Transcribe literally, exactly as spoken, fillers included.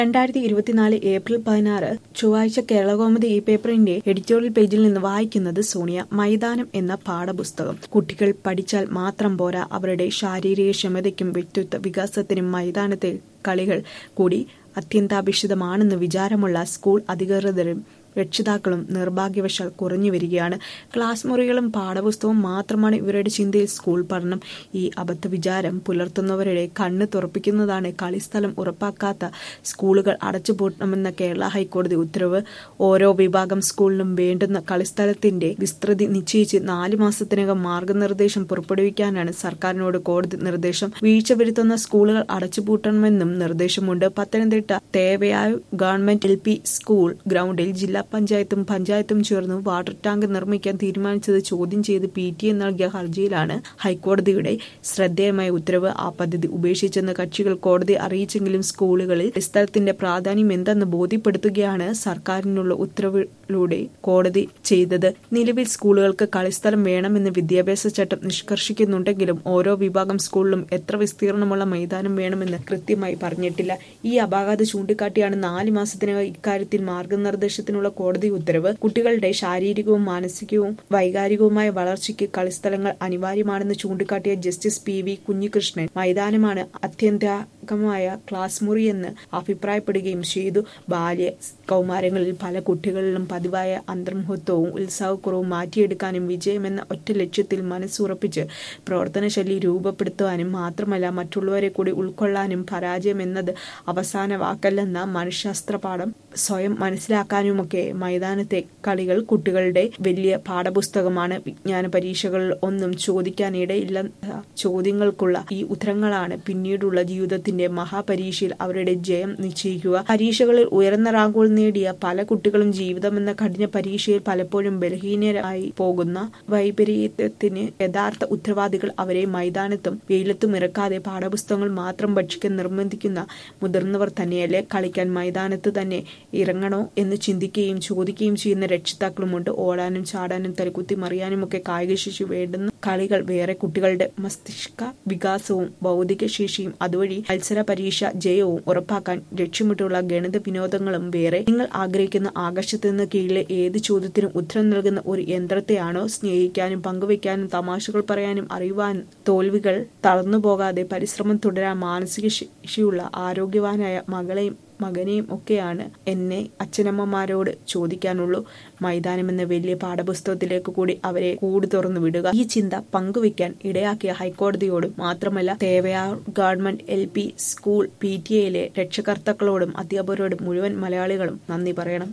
രണ്ടായിരത്തി ഇരുപത്തിനാല് ഏപ്രിൽ പതിനാറ് ചൊവ്വാഴ്ച കേരളകൗമുദി ഈ പേപ്പറിന്റെ എഡിറ്റോറിയൽ പേജിൽ നിന്ന് വായിക്കുന്നത് സോണിയ. മൈതാനം എന്ന പാഠപുസ്തകം. കുട്ടികൾ പഠിച്ചാൽ മാത്രം പോരാ, അവരുടെ ശാരീരിക ക്ഷമതയ്ക്കും വ്യക്തിത്വ വികാസത്തിനും മൈതാനത്തെ കളികൾ കൂടി അത്യന്താപേക്ഷിതമാണെന്ന് വിചാരമുള്ള സ്കൂൾ അധികൃതരും രക്ഷിതാക്കളും നിർഭാഗ്യവശാൽ കുറഞ്ഞു വരികയാണ്. ക്ലാസ് മുറികളും പാഠപുസ്തകവും മാത്രമാണ് ഇവരുടെ ചിന്തയിൽ സ്കൂൾ പഠനം. ഈ അബദ്ധ വിചാരം പുലർത്തുന്നവരുടെ കണ്ണ് തുറപ്പിക്കുന്നതാണ് കളിസ്ഥലം ഉറപ്പാക്കാത്ത സ്കൂളുകൾ അടച്ചുപൂട്ടണമെന്ന കേരള ഹൈക്കോടതി ഉത്തരവ്. ഓരോ വിഭാഗം സ്കൂളിനും വേണ്ടുന്ന കളിസ്ഥലത്തിന്റെ വിസ്തൃതി നിശ്ചയിച്ച് നാല് മാസത്തിനകം മാർഗനിർദ്ദേശം പുറപ്പെടുവിക്കാനാണ് സർക്കാരിനോട് കോടതി നിർദ്ദേശം. വീഴ്ച വരുത്തുന്ന സ്കൂളുകൾ അടച്ചുപൂട്ടണമെന്നും നിർദ്ദേശമുണ്ട്. Pathanamthitta Thevayav government L P school ഗ്രൗണ്ടിൽ ജില്ലാ പഞ്ചായത്തും പഞ്ചായത്തും ചേർന്ന് വാട്ടർ ടാങ്ക് നിർമ്മിക്കാൻ തീരുമാനിച്ചത് ചോദ്യം ചെയ്ത് പി ടി എ നൽകിയ ഹർജിയിലാണ് ഹൈക്കോടതിയുടെ ശ്രദ്ധേയമായ ഉത്തരവ്. ആ പദ്ധതി ഉപേക്ഷിച്ചെന്ന് കക്ഷികൾ കോടതിയെ അറിയിച്ചെങ്കിലും സ്കൂളുകളിൽ കളിസ്ഥലത്തിന്റെ പ്രാധാന്യം എന്തെന്ന് ബോധ്യപ്പെടുത്തുകയാണ് സർക്കാരിനുള്ള ഉത്തരവിലൂടെ കോടതി ചെയ്തത്. നിലവിൽ സ്കൂളുകൾക്ക് കളിസ്ഥലം വേണമെന്ന് വിദ്യാഭ്യാസ ചട്ടം നിഷ്കർഷിക്കുന്നുണ്ടെങ്കിലും ഓരോ വിഭാഗം സ്കൂളിലും എത്ര വിസ്തീർണമുള്ള മൈതാനം വേണമെന്ന് കൃത്യമായി പറഞ്ഞിട്ടില്ല. ഈ അപാകത ചൂണ്ടിക്കാട്ടിയാണ് നാല് മാസത്തിനകം ഇക്കാര്യത്തിൽ മാർഗനിർദ്ദേശത്തിനുള്ള കോടതി ഉത്തരവ്. കുട്ടികളുടെ ശാരീരികവും മാനസികവും വൈകാരികവുമായ വളർച്ചയ്ക്ക് കളിസ്ഥലങ്ങൾ അനിവാര്യമാണെന്ന് ചൂണ്ടിക്കാട്ടിയ ജസ്റ്റിസ് പി വി കുഞ്ഞികൃഷ്ണൻ മൈതാനമാണ് അത്യന്താകമായ ക്ലാസ് മുറിയെന്ന് അഭിപ്രായപ്പെടുകയും ചെയ്തു. ബാല്യ കൗമാരങ്ങളിൽ പല കുട്ടികളിലും പതിവായ അന്തർമുഖത്വവും ഉത്സാഹക്കുറവും മാറ്റിയെടുക്കാനും വിജയമെന്ന ഒറ്റ ലക്ഷ്യത്തിൽ മനസ്സുറപ്പിച്ച് പ്രവർത്തനശൈലി രൂപപ്പെടുത്തുവാനും മാത്രമല്ല മറ്റുള്ളവരെ കൂടി ഉൾക്കൊള്ളാനും പരാജയം എന്നത് അവസാന വാക്കല്ലെന്ന മനഃശാസ്ത്ര പാഠം സ്വയം മനസ്സിലാക്കാനുമൊക്കെ മൈതാനത്തെ കളികൾ കുട്ടികളുടെ വലിയ പാഠപുസ്തകമാണ്. വിജ്ഞാന പരീക്ഷകളിൽ ഒന്നും ചോദിക്കാനിടയില്ലാത്ത ചോദ്യങ്ങൾക്കുള്ള ഈ ഉത്തരങ്ങളാണ് പിന്നീടുള്ള ജീവിതത്തിന്റെ മഹാപരീക്ഷയിൽ അവരുടെ ജയം നിശ്ചയിക്കുക. പരീക്ഷകളിൽ ഉയർന്ന റാങ്കുകൾ നേടിയ പല കുട്ടികളും ജീവിതമെന്ന കഠിന പരീക്ഷയിൽ പലപ്പോഴും ബലഹീനരായി പോകുന്ന വൈപരീത്യത്തിന് യഥാർത്ഥ ഉത്തരവാദികൾ അവരെ മൈതാനത്തും വെയിലത്തും ഇറക്കാതെ പാഠപുസ്തകങ്ങൾ മാത്രം ഭക്ഷിക്കാൻ നിർബന്ധിക്കുന്ന മുതിർന്നവർ തന്നെയല്ലേ. കളിക്കാൻ മൈതാനത്ത് തന്നെ ഇറങ്ങണോ എന്ന് ചിന്തിക്കുകയും ചോദിക്കുകയും ചെയ്യുന്ന രക്ഷിതാക്കളുമുണ്ട്. ഓടാനും ചാടാനും തലകുത്തി മറിയാനുമൊക്കെ കായികശേഷി വേണ്ടുന്ന കളികൾ വേറെ. കുട്ടികളുടെ മസ്തിഷ്ക വികാസവും ബൗദ്ധിക ശേഷിയും അതുവഴി മത്സര പരീക്ഷ ജയവും ഉറപ്പാക്കാൻ ലക്ഷ്യമിട്ടുള്ള ഗണിത വിനോദങ്ങളും വേറെ. നിങ്ങൾ ആഗ്രഹിക്കുന്ന ആകാശത്തിന് കീഴിലെ ഏത് ചോദ്യത്തിനും ഉത്തരം നൽകുന്ന ഒരു യന്ത്രത്തെയാണോ സ്നേഹിക്കാനും പങ്കുവയ്ക്കാനും തമാശകൾ പറയാനും അറിയുവാനും തോൽവികൾ തളർന്നുപോകാതെ പരിശ്രമം തുടരാൻ മാനസിക ശേഷിയുള്ള ആരോഗ്യവാനായ മകളെയും മകനെയും ഒക്കെയാണ് എന്നെ അച്ഛനമ്മമാരോട് ചോദിക്കാനുള്ളൂ. മൈതാനമെന്ന വലിയ പാഠപുസ്തകത്തിലേക്ക് കൂടി അവരെ കൂടി തുറന്നു വിടുക. ഈ ചിന്ത പങ്കുവയ്ക്കാൻ ഇടയാക്കിയ ഹൈക്കോടതിയോടും മാത്രമല്ല Thevayar government L P school P T എയിലെ രക്ഷകർത്താക്കളോടും അധ്യാപകരോടും മുഴുവൻ മലയാളികളും നന്ദി പറയണം.